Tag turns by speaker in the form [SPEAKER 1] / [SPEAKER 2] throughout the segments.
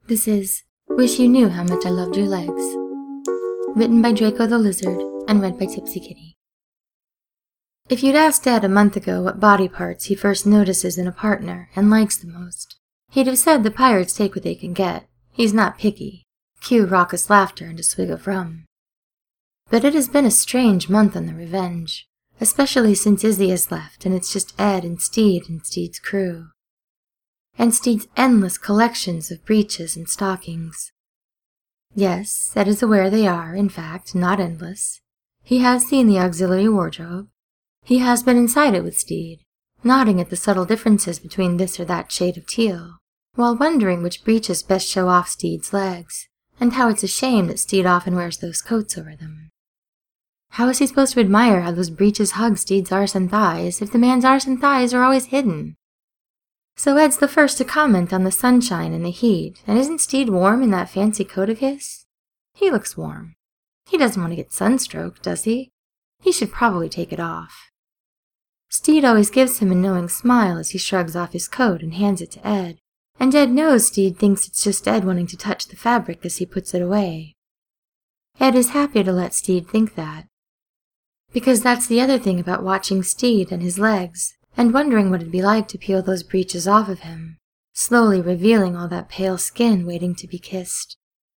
[SPEAKER 1] This is Wish You Knew How Much I Loved Your Legs, written by Draco the Lizard and read by Tipsy Kitty. If you'd asked Ed a month ago what body parts he first notices in a partner and likes the most, he'd have said the pirates take what they can get. He's not picky. Cue raucous laughter and a swig of rum. But it has been a strange month on the Revenge, especially since Izzy has left and it's just Ed and Steed's crew. And Steed's endless collections of breeches and stockings. Yes, Ed is aware they are, in fact, not endless. He has seen the auxiliary wardrobe. He has been inside it with Steed, nodding at the subtle differences between this or that shade of teal, while wondering which breeches best show off Steed's legs, and how it's a shame that Steed often wears those coats over them. How is he supposed to admire how those breeches hug Steed's arse and thighs if the man's arse and thighs are always hidden? So Ed's the first to comment on the sunshine and the heat, and isn't Steed warm in that fancy coat of his? He looks warm. He doesn't want to get sunstroke, does he? He should probably take it off. Steed always gives him a knowing smile as he shrugs off his coat and hands it to Ed, and Ed knows Steed thinks it's just Ed wanting to touch the fabric as he puts it away. Ed is happy to let Steed think that. Because that's the other thing about watching Steed and his legs, and wondering what it'd be like to peel those breeches off of him, slowly revealing all that pale skin waiting to be kissed.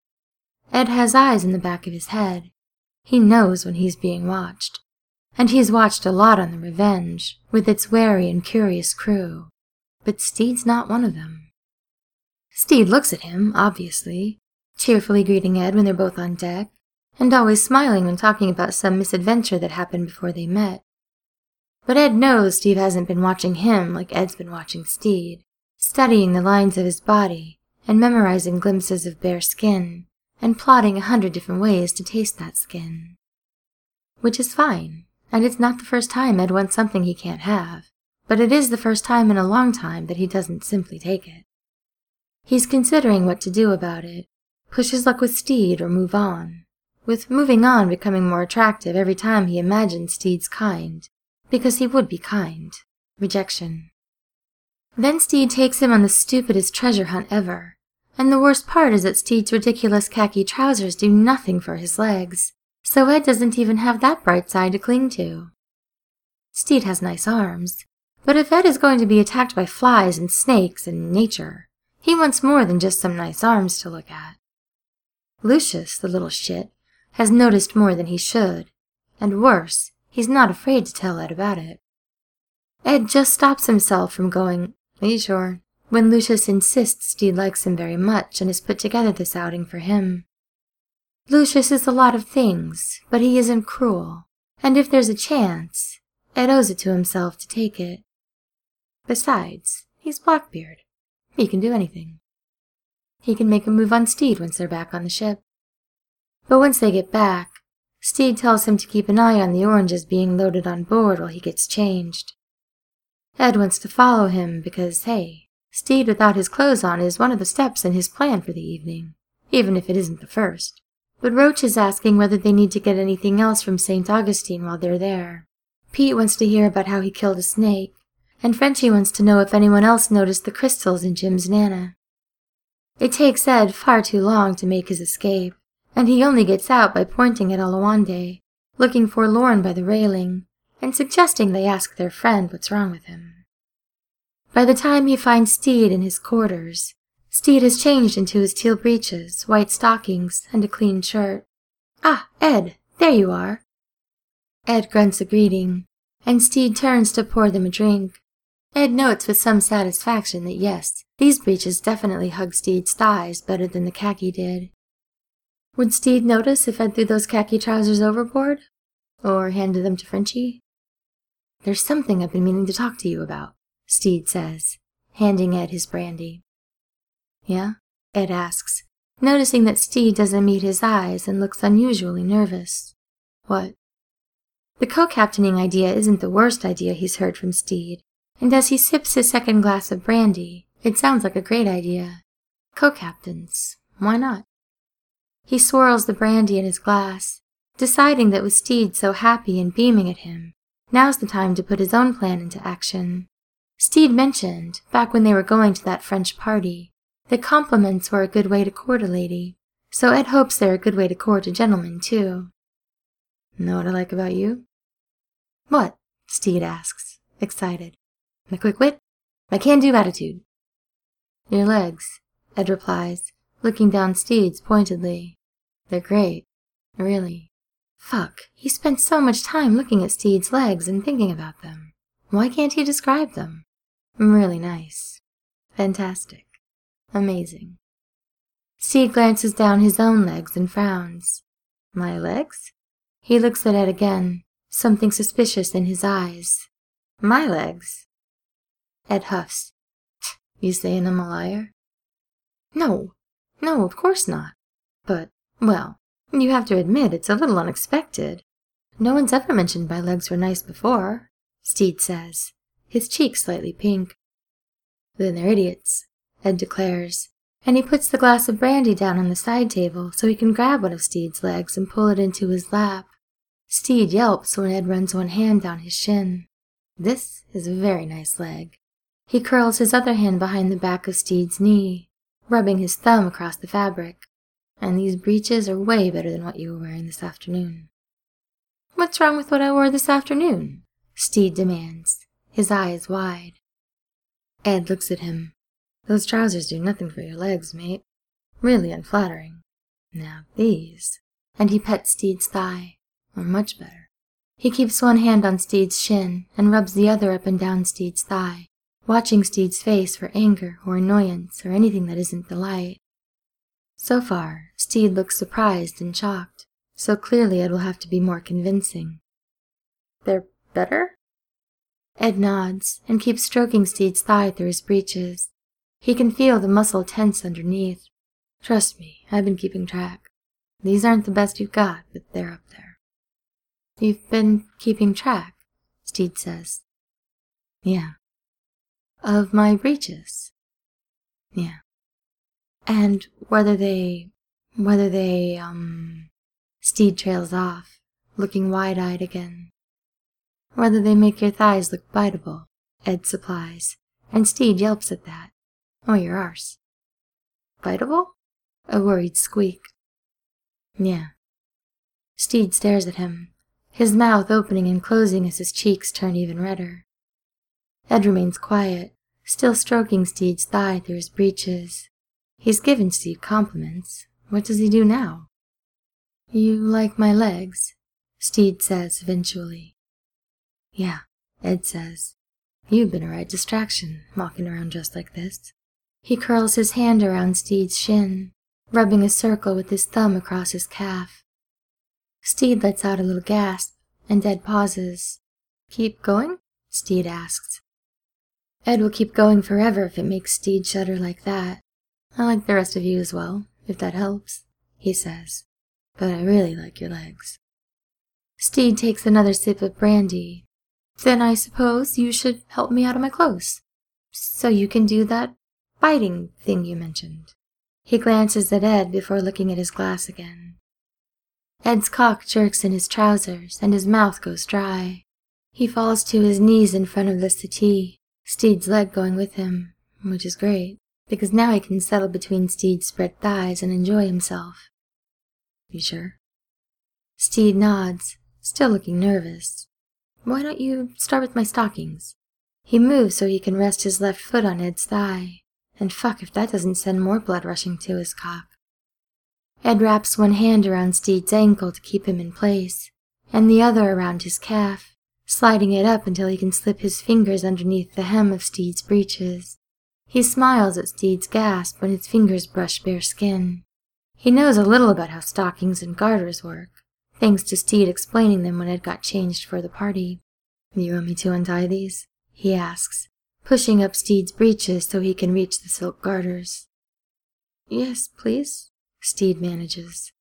[SPEAKER 1] Ed has eyes in the back of his head. He knows when he's being watched. And he's watched a lot on the Revenge, with its wary and curious crew. But Steed's not one of them. Steed looks at him, obviously, cheerfully greeting Ed when they're both on deck, and always smiling when talking about some misadventure that happened before they met. But Ed knows Steed hasn't been watching him like Ed's been watching Steed, studying the lines of his body and memorizing glimpses of bare skin, and plotting 100 different ways to taste that skin. Which is fine, and it's not the first time Ed wants something he can't have, but it is the first time in a long time that he doesn't simply take it. He's considering what to do about it, push his luck with Steed or move on, with moving on becoming more attractive every time he imagines Steed's kind. Because he would be kind. Rejection. Then Steed takes him on the stupidest treasure hunt ever, and the worst part is that Steed's ridiculous khaki trousers do nothing for his legs, so Ed doesn't even have that bright side to cling to. Steed has nice arms, but if Ed is going to be attacked by flies and snakes and nature, he wants more than just some nice arms to look at. Lucius, the little shit, has noticed more than he should, and worse, he's not afraid to tell Ed about it. Ed just stops himself from going, "Are you sure?" when Lucius insists Steed likes him very much and has put together this outing for him. Lucius is a lot of things, but he isn't cruel, and if there's a chance, Ed owes it to himself to take it. Besides, he's Blackbeard. He can do anything. He can make a move on Steed once they're back on the ship. But once they get back, Steed tells him to keep an eye on the oranges being loaded on board while he gets changed. Ed wants to follow him because, hey, Steed without his clothes on is one of the steps in his plan for the evening, even if it isn't the first. But Roach is asking whether they need to get anything else from St. Augustine while they're there. Pete wants to hear about how he killed a snake, and Frenchie wants to know if anyone else noticed the crystals in Jim's Nana. It takes Ed far too long to make his escape, and he only gets out by pointing at Olawande, looking forlorn by the railing, and suggesting they ask their friend what's wrong with him. By the time he finds Steed in his quarters, Steed has changed into his teal breeches, white stockings, and a clean shirt. "Ah, Ed, there you are." Ed grunts a greeting, and Steed turns to pour them a drink. Ed notes with some satisfaction that yes, these breeches definitely hug Steed's thighs better than the khaki did. Would Steed notice if Ed threw those khaki trousers overboard? Or handed them to Frenchie? "There's something I've been meaning to talk to you about," Steed says, handing Ed his brandy. "Yeah?" Ed asks, noticing that Steed doesn't meet his eyes and looks unusually nervous. "What?" The co-captaining idea isn't the worst idea he's heard from Steed, and as he sips his second glass of brandy, it sounds like a great idea. Co-captains, why not? He swirls the brandy in his glass, deciding that with Steed so happy and beaming at him, now's the time to put his own plan into action. Steed mentioned, back when they were going to that French party, The compliments were a good way to court a lady, so Ed hopes they're a good way to court a gentleman, too. Know what I like about you? What? Steed asks, excited. My quick wit? My can-do attitude. Your legs, Ed replies, looking down Steed's pointedly. They're great. Really. Fuck, he spent so much time looking at Steed's legs and thinking about them. Why can't he describe them? Really nice. Fantastic. Amazing. Steed glances down his own legs and frowns. My legs? He looks at Ed again, something suspicious in his eyes. My legs? Ed huffs. You saying I'm a liar? No, of course not. But, well, you have to admit it's a little unexpected. No one's ever mentioned my legs were nice before, Steed says, his cheeks slightly pink. Then they're idiots, Ed declares, and he puts the glass of brandy down on the side table so he can grab one of Steed's legs and pull it into his lap. Steed yelps when Ed runs one hand down his shin. This is a very nice leg. He curls his other hand behind the back of Steed's knee, rubbing his thumb across the fabric. And these breeches are way better than what you were wearing this afternoon. What's wrong with what I wore this afternoon? Steed demands, his eyes wide. Ed looks at him. Those trousers do nothing for your legs, mate. Really unflattering. Now these, and he pets Steed's thigh, are much better. He keeps one hand on Steed's shin and rubs the other up and down Steed's thigh, watching Steed's face for anger or annoyance or anything that isn't delight. So far, Steed looks surprised and shocked, so clearly Ed will have to be more convincing. They're better? Ed nods and keeps stroking Steed's thigh through his breeches. He can feel the muscle tense underneath. Trust me, I've been keeping track. These aren't the best you've got, but they're up there. You've been keeping track, Steed says. Yeah. Of my breeches? Yeah. And whether they, Steed trails off, looking wide-eyed again. Whether they make your thighs look biteable, Ed supplies, and Steed yelps at that. Or your arse. Biteable? A worried squeak. Yeah. Steed stares at him, his mouth opening and closing as his cheeks turn even redder. Ed remains quiet, still stroking Steed's thigh through his breeches. He's given Steed compliments. What does he do now? You like my legs? Steed says eventually. Yeah, Ed says. You've been a right distraction, walking around dressed like this. He curls his hand around Steed's shin, rubbing a circle with his thumb across his calf. Steed lets out a little gasp, and Ed pauses. Keep going? Steed asks. Ed will keep going forever if it makes Steed shudder like that. I like the rest of you as well, if that helps, he says. But I really like your legs. Steed takes another sip of brandy. Then I suppose you should help me out of my clothes, so you can do that biting thing you mentioned. He glances at Ed before looking at his glass again. Ed's cock jerks in his trousers, and his mouth goes dry. He falls to his knees in front of the settee, Steed's leg going with him, which is great, because now he can settle between Steed's spread thighs and enjoy himself. You sure? Steed nods, still looking nervous. Why don't you start with my stockings? He moves so he can rest his left foot on Ed's thigh, and fuck if that doesn't send more blood rushing to his cock. Ed wraps one hand around Steed's ankle to keep him in place, and the other around his calf, sliding it up until he can slip his fingers underneath the hem of Steed's breeches. He smiles at Steed's gasp when his fingers brush bare skin. He knows a little about how stockings and garters work, thanks to Steed explaining them when Ed got changed for the party. You want me to untie these? He asks, pushing up Steed's breeches so he can reach the silk garters. Yes, please, Steed manages.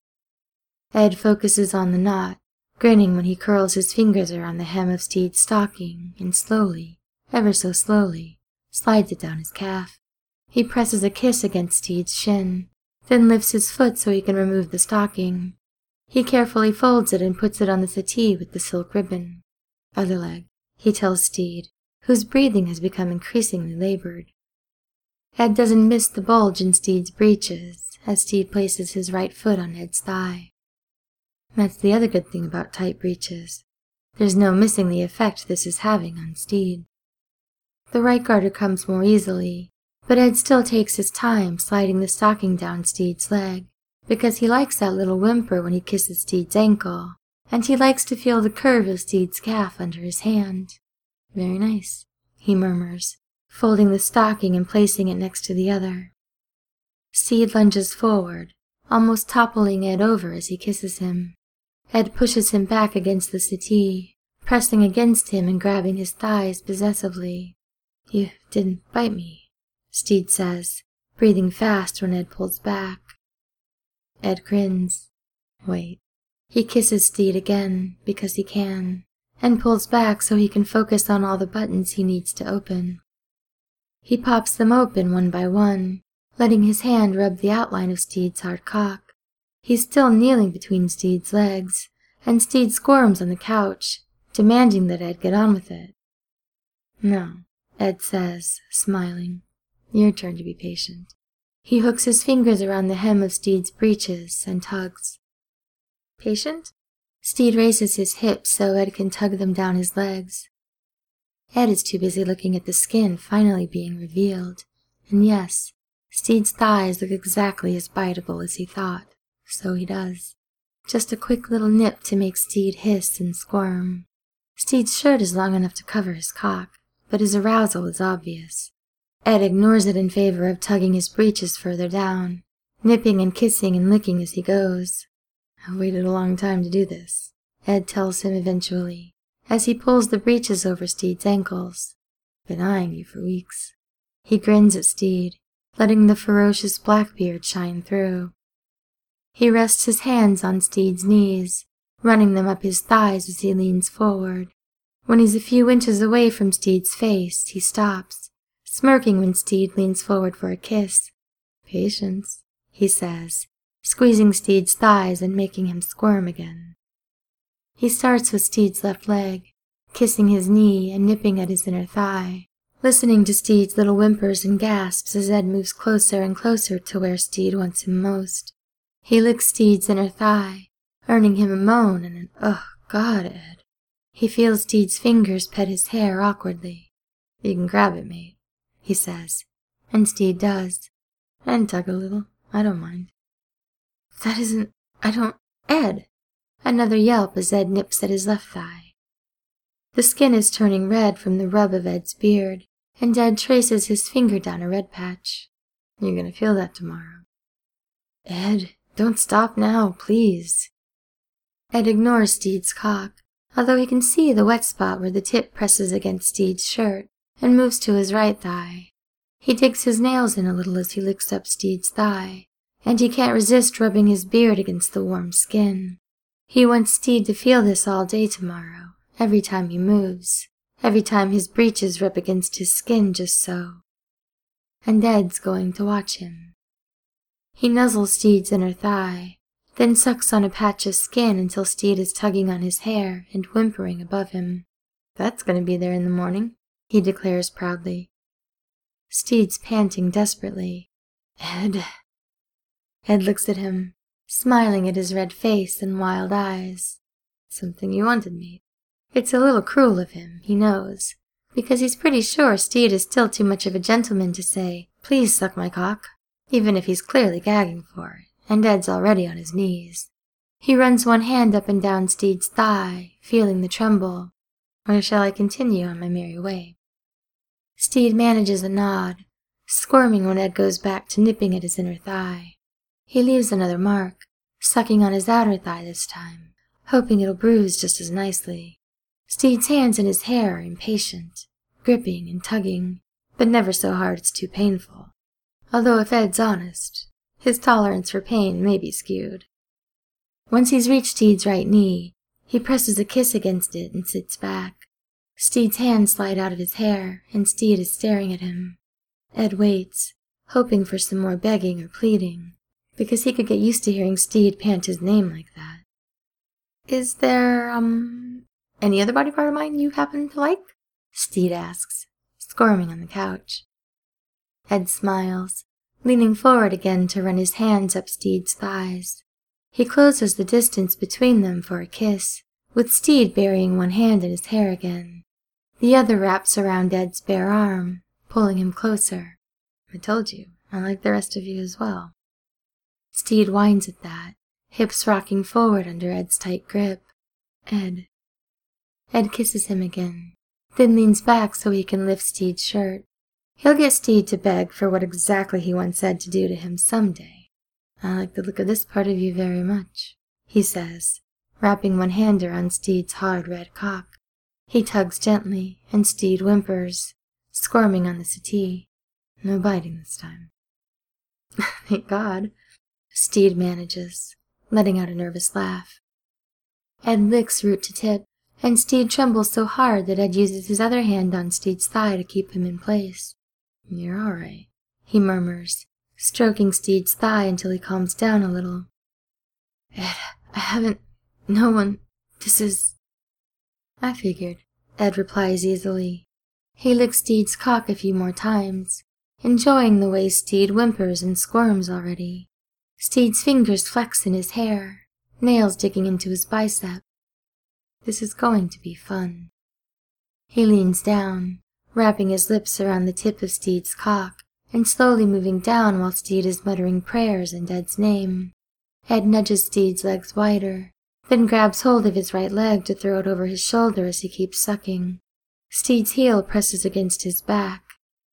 [SPEAKER 1] Ed focuses on the knot, grinning when he curls his fingers around the hem of Steed's stocking and slowly, ever so slowly, slides it down his calf. He presses a kiss against Steed's shin, then lifts his foot so he can remove the stocking. He carefully folds it and puts it on the settee with the silk ribbon. Other leg, he tells Steed, whose breathing has become increasingly labored. Ed doesn't miss the bulge in Steed's breeches as Steed places his right foot on Ed's thigh. That's the other good thing about tight breeches. There's no missing the effect this is having on Steed. The right garter comes more easily, but Ed still takes his time sliding the stocking down Steed's leg, because he likes that little whimper when he kisses Steed's ankle, and he likes to feel the curve of Steed's calf under his hand. Very nice, he murmurs, folding the stocking and placing it next to the other. Steed lunges forward, almost toppling Ed over as he kisses him. Ed pushes him back against the settee, pressing against him and grabbing his thighs possessively. "You didn't bite me," Steed says, breathing fast when Ed pulls back. Ed grins. Wait. He kisses Steed again, because he can, and pulls back so he can focus on all the buttons he needs to open. He pops them open one by one, letting his hand rub the outline of Steed's hard cock. He's still kneeling between Steed's legs, and Steed squirms on the couch, demanding that Ed get on with it. "No," Ed says, smiling. "Your turn to be patient." He hooks his fingers around the hem of Steed's breeches and tugs. "Patient?" Steed raises his hips so Ed can tug them down his legs. Ed is too busy looking at the skin finally being revealed, and yes, Steed's thighs look exactly as biteable as he thought. So he does. Just a quick little nip to make Steed hiss and squirm. Steed's shirt is long enough to cover his cock, but his arousal is obvious. Ed ignores it in favor of tugging his breeches further down, nipping and kissing and licking as he goes. "I've waited a long time to do this," Ed tells him eventually, as he pulls the breeches over Steed's ankles. "Been eyeing you for weeks." He grins at Steed, letting the ferocious black beard shine through. He rests his hands on Steed's knees, running them up his thighs as he leans forward. When he's a few inches away from Steed's face, he stops, smirking when Steed leans forward for a kiss. "Patience," he says, squeezing Steed's thighs and making him squirm again. He starts with Steed's left leg, kissing his knee and nipping at his inner thigh, listening to Steed's little whimpers and gasps as Ed moves closer and closer to where Steed wants him most. He licks Steed's inner thigh, earning him a moan and an "Ugh, God, Ed." He feels Steed's fingers pet his hair awkwardly. "You can grab it, mate," he says, and Steed does. "And tug a little, I don't mind." Ed!" Another yelp as Ed nips at his left thigh. The skin is turning red from the rub of Ed's beard, and Ed traces his finger down a red patch. "You're gonna feel that tomorrow." "Ed, don't stop now, please." Ed ignores Steed's cock, although he can see the wet spot where the tip presses against Steed's shirt, and moves to his right thigh. He digs his nails in a little as he licks up Steed's thigh, and he can't resist rubbing his beard against the warm skin. He wants Steed to feel this all day tomorrow, every time he moves, every time his breeches rub against his skin just so. And Ed's going to watch him. He nuzzles Steed's inner thigh, then sucks on a patch of skin until Steed is tugging on his hair and whimpering above him. "That's going to be there in the morning," he declares proudly. Steed's panting desperately. "Ed." Ed looks at him, smiling at his red face and wild eyes. "Something you wanted, mate." It's a little cruel of him, he knows, because he's pretty sure Steed is still too much of a gentleman to say, "Please suck my cock," even if he's clearly gagging for it, and Ed's already on his knees. He runs one hand up and down Steed's thigh, feeling the tremble. "Or shall I continue on my merry way?" Steed manages a nod, squirming when Ed goes back to nipping at his inner thigh. He leaves another mark, sucking on his outer thigh this time, hoping it'll bruise just as nicely. Steed's hands in his hair are impatient, gripping and tugging, but never so hard it's too painful. Although if Ed's honest, his tolerance for pain may be skewed. Once he's reached Steed's right knee, he presses a kiss against it and sits back. Steed's hands slide out of his hair, and Steed is staring at him. Ed waits, hoping for some more begging or pleading, because he could get used to hearing Steed pant his name like that. "Is there, any other body part of mine you happen to like?" Steed asks, squirming on the couch. Ed smiles, leaning forward again to run his hands up Steed's thighs. He closes the distance between them for a kiss, with Steed burying one hand in his hair again. The other wraps around Ed's bare arm, pulling him closer. I told you, I like the rest of you as well. Steed whines at that, hips rocking forward under Ed's tight grip. Ed kisses him again, then leans back so he can lift Steed's shirt. He'll get Steed to beg for what exactly he wants Ed to do to him someday. I like the look of this part of you very much, he says, wrapping one hand around Steed's hard red cock. He tugs gently, and Steed whimpers, squirming on the settee. No biting this time. Thank God, Steed manages, letting out a nervous laugh. Ed licks root to tip, and Steed trembles so hard that Ed uses his other hand on Steed's thigh to keep him in place. You're all right, he murmurs, stroking Steed's thigh until he calms down a little. Ed, no one, this is... I figured, Ed replies easily. He licks Steed's cock a few more times, enjoying the way Steed whimpers and squirms already. Steed's fingers flex in his hair, nails digging into his bicep. This is going to be fun. He leans down, wrapping his lips around the tip of Steed's cock, and slowly moving down while Steed is muttering prayers in Ed's name. Ed nudges Steed's legs wider, then grabs hold of his right leg to throw it over his shoulder as he keeps sucking. Steed's heel presses against his back.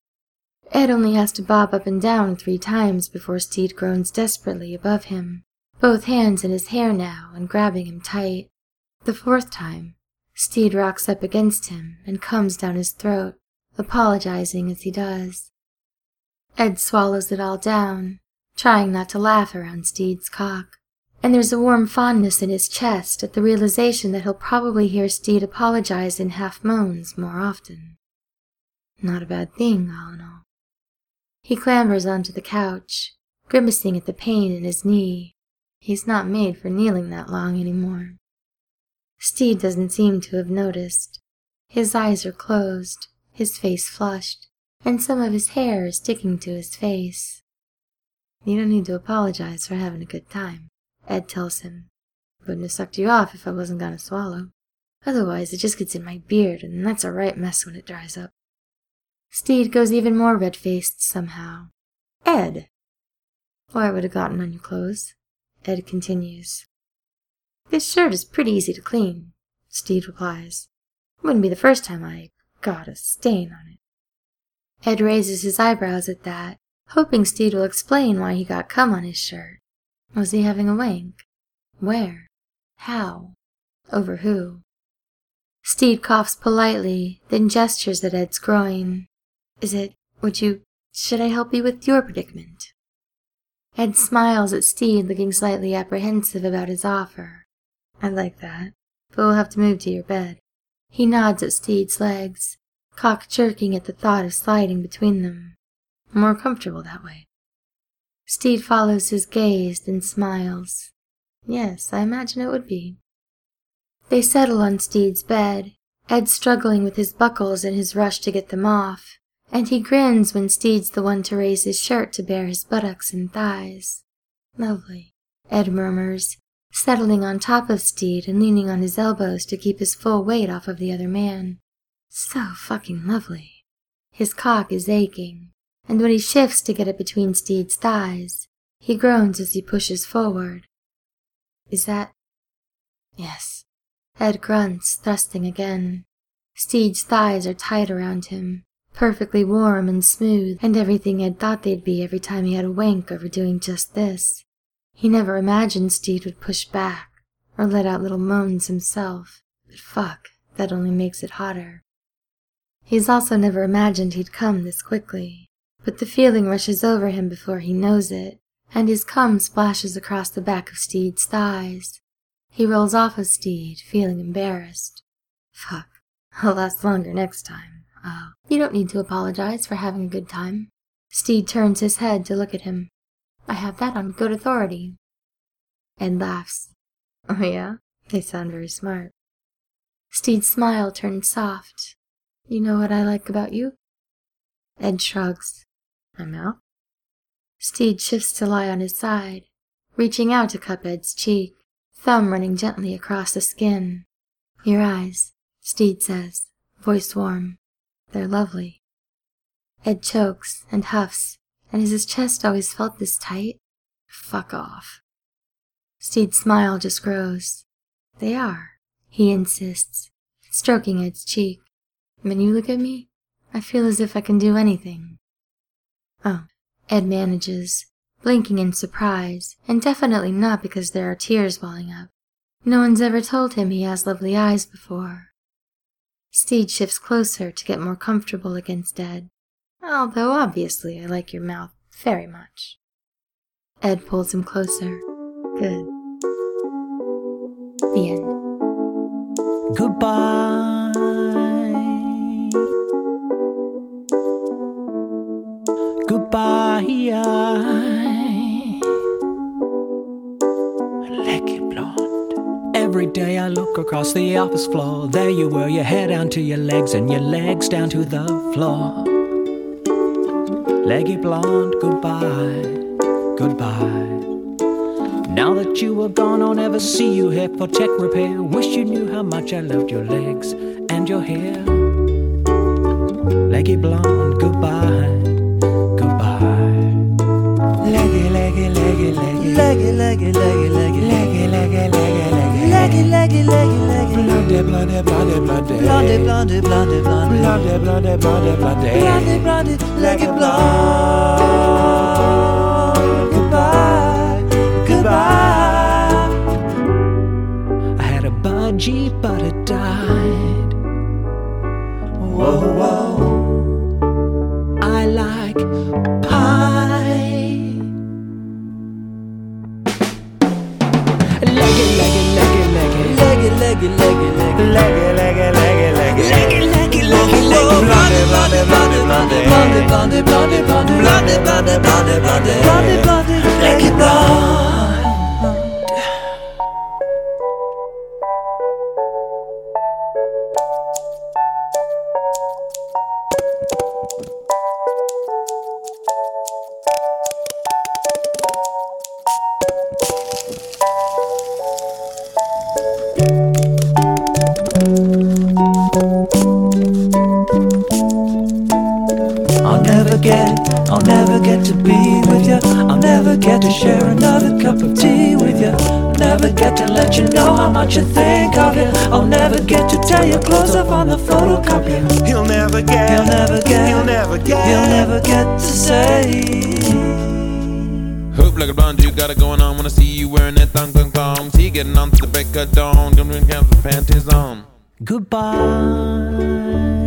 [SPEAKER 1] Ed only has to bob up and down 3 times before Steed groans desperately above him, both hands in his hair now and grabbing him tight. The 4th time, Steed rocks up against him and comes down his throat, apologizing as he does. Ed swallows it all down, trying not to laugh around Steed's cock, and there's a warm fondness in his chest at the realization that he'll probably hear Steed apologize in half moans more often. Not a bad thing, all in all. He clambers onto the couch, grimacing at the pain in his knee. He's not made for kneeling that long anymore. Steed doesn't seem to have noticed. His eyes are closed, his face flushed, and some of his hair is sticking to his face. You don't need to apologize for having a good time, Ed tells him. Wouldn't have sucked you off if I wasn't gonna swallow. Otherwise it just gets in my beard, and that's a right mess when it dries up. Steed goes even more red-faced somehow. Ed! Or I would have gotten on your clothes, Ed continues. This shirt is pretty easy to clean, Steed replies. Wouldn't be the first time I got a stain on it. Ed raises his eyebrows at that, hoping Steed will explain why he got cum on his shirt. Was he having a wank? Where? How? Over who? Steed coughs politely, then gestures at Ed's groin. Should I help you with your predicament? Ed smiles at Steed, looking slightly apprehensive about his offer. I'd like that, but we'll have to move to your bed. He nods at Steed's legs, cock jerking at the thought of sliding between them. More comfortable that way. Steed follows his gaze, then smiles. Yes, I imagine it would be. They settle on Steed's bed, Ed struggling with his buckles in his rush to get them off, and he grins when Steed's the one to raise his shirt to bare his buttocks and thighs. Lovely, Ed murmurs, settling on top of Steed and leaning on his elbows to keep his full weight off of the other man. So fucking lovely. His cock is aching, and when he shifts to get it between Steed's thighs, he groans as he pushes forward. Is that... Yes. Ed grunts, thrusting again. Steed's thighs are tight around him, perfectly warm and smooth, and everything Ed thought they'd be every time he had a wank over doing just this. He never imagined Steed would push back, or let out little moans himself, but fuck, that only makes it hotter. He's also never imagined he'd come this quickly, but the feeling rushes over him before he knows it, and his cum splashes across the back of Steed's thighs. He rolls off of Steed, feeling embarrassed. Fuck, I'll last longer next time. Oh, you don't need to apologize for having a good time. Steed turns his head to look at him. I have that on good authority. Ed laughs. Oh yeah? They sound very smart. Steed's smile turns soft. You know what I like about you? Ed shrugs. My mouth? Steed shifts to lie on his side, reaching out to cup Ed's cheek, thumb running gently across the skin. Your eyes, Steed says, voice warm. They're lovely. Ed chokes and huffs, and has his chest always felt this tight? Fuck off. Steed's smile just grows. They are, he insists, stroking Ed's cheek. When you look at me, I feel as if I can do anything. Oh, Ed manages, blinking in surprise, and definitely not because there are tears welling up. No one's ever told him he has lovely eyes before. Steed shifts closer to get more comfortable against Ed, although obviously I like your mouth very much. Ed pulls him closer. Good. The end.
[SPEAKER 2] Goodbye. Goodbye. Leggy blonde. Every day I look across the office floor. There you were, your hair down to your legs and your legs down to the floor. Leggy blonde, goodbye, goodbye. Now that you are gone, I'll never see you here for tech repair. Wish you knew how much I loved your legs and your hair. Leggy blonde, goodbye, goodbye. Leggy, leggy, leggy, leggy, leggy, leggy, leggy, leggy, leggy, leggy, leggy, leggy, leggy, leggy, leggy. Blonde, blonde, blonde, blonde, blonde, blonde, blonde, blonde, blonde, blonde, blonde, blonde, blonde, leggy blonde. Goodbye, goodbye. I had a budgie, but it died. Whoa, whoa. I like pie. Leggy, leggy, leggy, leggy, leggy, leggy, leggy, leggy, leggy, leggy, leggy, leggy, leggy, leggy, leggy, blonde, blonde, blonde, blonde, blonde, blonde, blonde, blonde, blonde, blonde, blonde, blonde, blonde, leggy blonde. I'll never get to be with you. I'll never get to share another cup of tea with you. Never get to let you know how much I think of you. I'll never get to tear your clothes off on the photocopier. He'll never get, he'll never get, he'll never get, he'll never get to say.
[SPEAKER 3] Hoop like a blonde, you got it going on. Wanna see you wearing that thong. See, getting on to the break of dawn. Gonna have the panties on.
[SPEAKER 2] Goodbye.